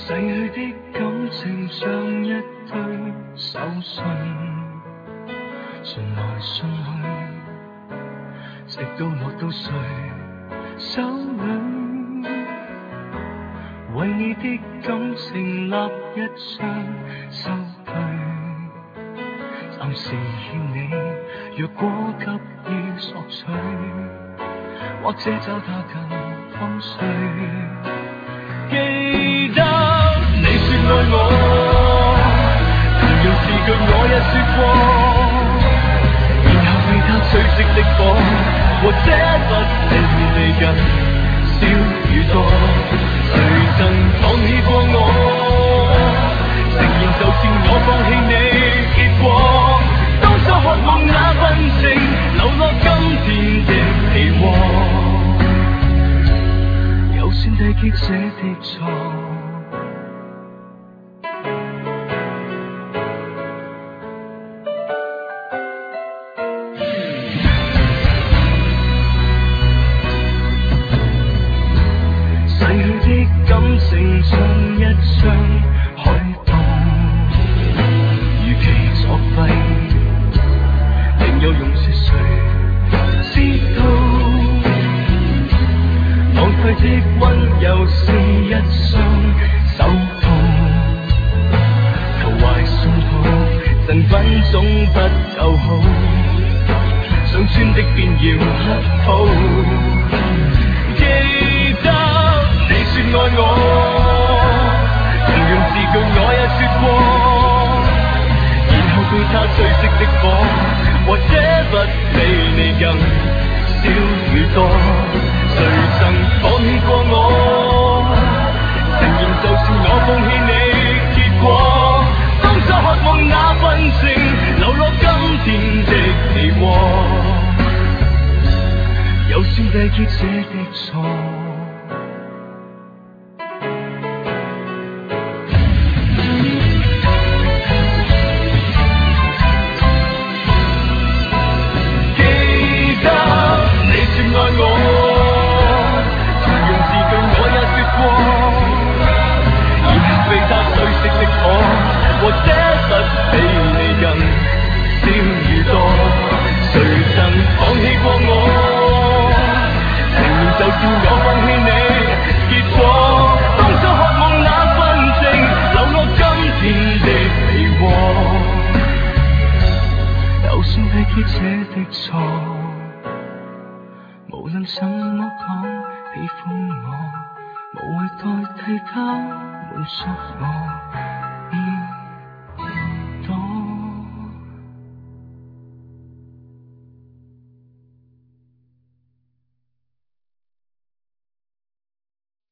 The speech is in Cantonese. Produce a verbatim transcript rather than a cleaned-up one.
逝去的感情像一堆手信，传来信去，直到落到谁手里。为你的感情立一张收据，暂时欠你，若果急于索取，或者找他更方碎。記得你說愛我，同樣字句我也說過，然後被他吹熄的火，或者不理你近少與多，誰曾放棄過我？承認就是我放棄你，結果當初渴望那份情，流落今天的被禍。就算締結這的錯，逝去的感情像一張海報，如其作廢，另有用是誰知道？浪費的溫柔是一雙手套，投懷信號，贈品總不夠好，想穿的便要乞討。記得你說愛我，同樣字句我也說過，然後被他吹熄的火，或者不比你更少與多。誰曾放棄過我？承認就算我放棄你，結果當初渴望那份情，流落今天的被禍。又算締結這的錯。記得你說愛我。或者不比你更少與多，誰曾放棄過我？承認就算我放棄你，結果當初渴望那份情，流落今天的被禍。就算締結這的錯，無論怎麼講，喜歡我，無謂代替他滿足我。